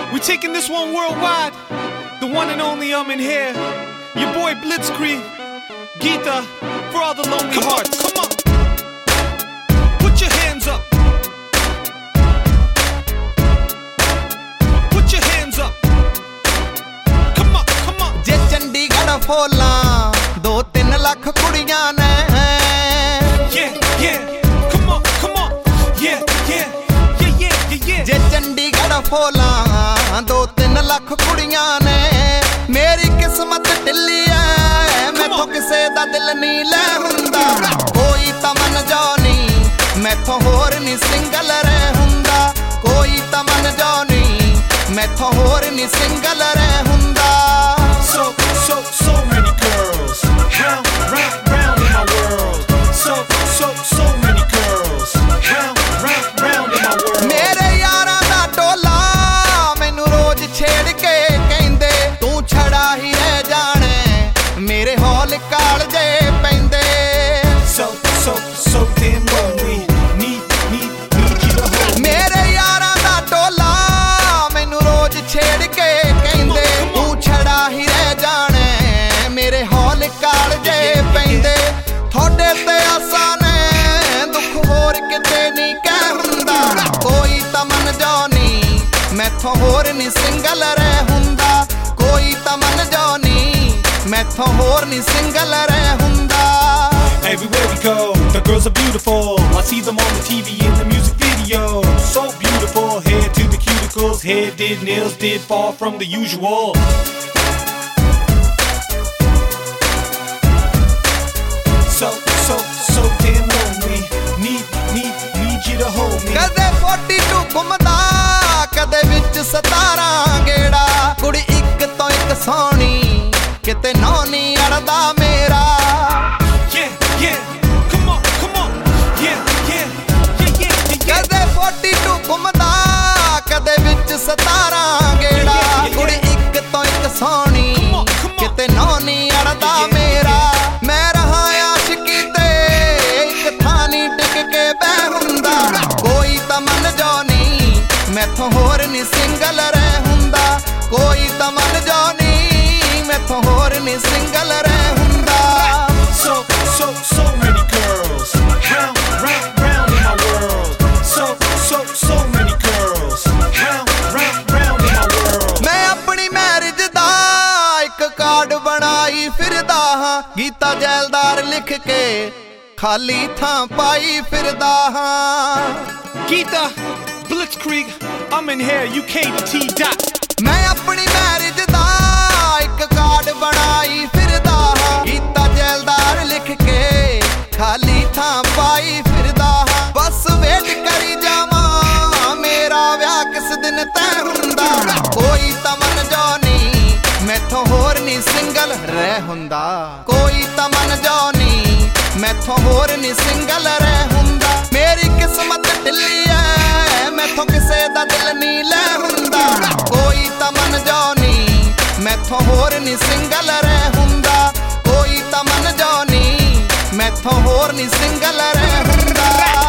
We're taking this one worldwide. The one and only in here. Your boy Blitzkrieg, Geeta, for all the lonely hearts. Come on. Put your hands up. Put your hands up. Come on, come on. ਜੇ ਚੰਡੀਗੜ੍ਹ ਫੋਲਾਂ 2-3 ਲੱਖ ਕੁੜੀਆਂ ਨੇ Yeah, yeah. Come on, come on. Yeah, yeah. Yeah, yeah, yeah, yeah. ਜੇ ਚੰਡੀਗੜ੍ਹ ਫੋਲਾਂ 2-3 ਲੱਖ ਕੁੜੀਆਂ ਨੇ ਮੇਰੀ ਕਿਸਮਤ ਢਿੱਲੀ ਐ ਮੈਥੋਂ ਕਿਸੇ ਦਾ ਦਿਲ ਨਹੀਂ ਲੈ ਹੁੰਦਾ ਕੋਈ ਤਮਨ ਜੋ ਨਹੀਂ ਮੈਥੋਂ ਹੋਰ ਨਹੀਂ ਸਿੰਗਲ ਰਹਿ ਹੁੰਦਾ ਕੋਈ ਤਮਨ ਜੋ ਨਹੀਂ ਮੈਥੋਂ ਹੋਰ ਨਹੀਂ ਸਿੰਗਲ ਰਹਿ ਹੁੰਦਾ So many girls round, round, round in my world. So many girls round, round, round in my world. ਮੇਰੇ ਯਾਰਾਂ ਦਾ ਟੋਲਾ ਮੈਨੂੰ ਰੋਜ਼ ਛੇੜ ਕੇ ਕਹਿੰਦੇ ਤੂੰ ਛੜਾ ਹੀ ਰਹਿ ਜਾਣੇ ਮੇਰੇ ਹੌਲ ਕਾਲਜੇ ਪੈਂਦੇ So damn lonely. Need you to hold. ਮੇਰੇ ਯਾਰਾਂ ਦਾ ਟੋਲਾ ਮੈਨੂੰ ਰੋਜ਼ ਛੇੜ ਕੇ ਕਹਿੰਦੇ ਤੂੰ ਛੜਾ ਹੀ ਰਹਿ ਜਾਣੇ ਮੇਰੇ ਹੌਲ ਕਾਲਜੇ ਪੈਂਦੇ ਤੁਹਾਡੇ ਤੇ ਆਸਾਂ ਨੇ ਦੁੱਖ ਹੋਰ ਕਿਤੇ ਨਹੀਂ ਕਹਿ ਹੁੰਦਾ ਕੋਈ ਤਮਨ ਜੋ ਨਹੀਂ ਮੈਥੋਂ ਹੋਰ ਨਹੀਂ ਸਿੰਗਲ ਰਹਿ ਹੁੰਦਾ ਕੋਈ ਤਮਨ ਜੋ ਨਹੀਂ ਮੈਥੋਂ ਹੋਰ ਨਹੀਂ ਸਿੰਗਲ ਰਹਿ ਹੁੰਦਾ Everywhere we go, the girls are beautiful. I see them on the TV in the music video. So beautiful, head to the cuticles. Hair did, nails did, far from the usual. So damn lonely. Need you to hold me. ਕਦੇ 42 ਘੁੰਮਦਾ ਕਦੇ ਵਿੱਚ 17 ਗੇੜਾ ਕੁੜੀ ਇੱਕ ਤੋਂ ਇੱਕ ਸੋਹਣੀ ਕਿਤੇ ਨੌ ਨਹੀਂ ਅੜਦਾ ਮੇਰਾ ਕਦੇ 42 ਘੁੰਮਦਾ ਕਦੇ ਵਿੱਚ 17 ਗੇੜਾ ਕੁੜੀ ਇੱਕ ਤੋਂ ਇੱਕ ਸੋਹਣੀ ਕਿਤੇ ਨੌ ਨਹੀਂ ਅੜਦਾ ਮੇਰਾ ਮੈਂ ਰਹਾ ਆਸ਼ਿਕੀ ਤੇ ਇੱਕ ਥਾਂ ਨੀ ਟਿਕ ਕੇ ਬਹਿ ਹੁੰਦਾ ਕੋਈ ਤਮਨ ਜੋ ਨਹੀਂ ਮੈਥੋਂ ਹੋਰ ਨਹੀਂ ਸਿੰਗਲ ਰਹਿ ਹੁੰਦਾ ਕੋਈ ਤਮਨ ਜੋ ਨਹੀਂ ਮੈਥੋਂ ਹੋਰ ਨਹੀਂ ਸਿੰਗਲ ਰਹਿ ਹੁੰਦਾ So many girls round, round, round in my world. So many girls round, round, round in my world. ਮੈਂ ਆਪਣੀ ਮੈਰਿਜ ਦਾ ਇੱਕ ਕਾਰਡ ਬਣਾਈ ਫਿਰਦਾ ਹਾਂ ਗੀਤਾ ਜੈਲਦਾਰ ਲਿਖ ਕੇ ਖਾਲੀ ਥਾਂ ਪਾਈ ਫਿਰਦਾ ਹਾਂ Geeta, Blitzkrieg, I'm in here, UK to T dot. ਮੈਂ ਆਪਣੀ ਮੈਰਿਜ ਦਾ ਇੱਕ ਕਾਰਡ ਬਣਾਈ ਫਿਰਦਾ ਹਾਂ ਗੀਤਾ ਜੈਲਦਾਰ ਲਿਖ ਕੇ ਖਾਲੀ ਥਾਂ ਪਾਈ ਫਿਰਦਾ ਹਾਂ ਬਸ ਵੇਟ ਕਰੀ ਜਾਵਾਂ ਮੇਰਾ ਵਿਆਹ ਕਿਸ ਦਿਨ ਤੈਅ ਹੁੰਦਾ ਕੋਈ ਤਮਨ ਜੋ ਨਹੀਂ ਮੈਥੋਂ ਹੋਰ ਨਹੀਂ ਸਿੰਗਲ ਰਹਿ ਹੁੰਦਾ ਕੋਈ ਤਮਨ ਜੋ ਨਹੀਂ ਮੈਥੋਂ ਹੋਰ ਨਹੀਂ ਸਿੰਗਲ ਰਹਿ ਹੁੰਦਾ ਮੇਰੀ ਕਿਸਮਤ ਢਿੱਲੀ ਐ ਮੈਥੋਂ ਕਿਸੇ ਦਾ ਦਿਲ ਨਹੀਂ ਲੈ ਹੁੰਦਾ ਕੋਈ ਤਮਨ ਜੋ ਨਹੀਂ ਮੈਥੋਂ ਹੋਰ ਨਹੀਂ ਸਿੰਗਲ ਰਹਿ ਹੁੰਦਾ ਕੋਈ ਤਮਨ ਜੋ ਨਹੀਂ ਮੈਥੋਂ ਹੋਰ ਨਹੀਂ ਸਿੰਗਲ ਰਹਿ ਹੁੰਦਾ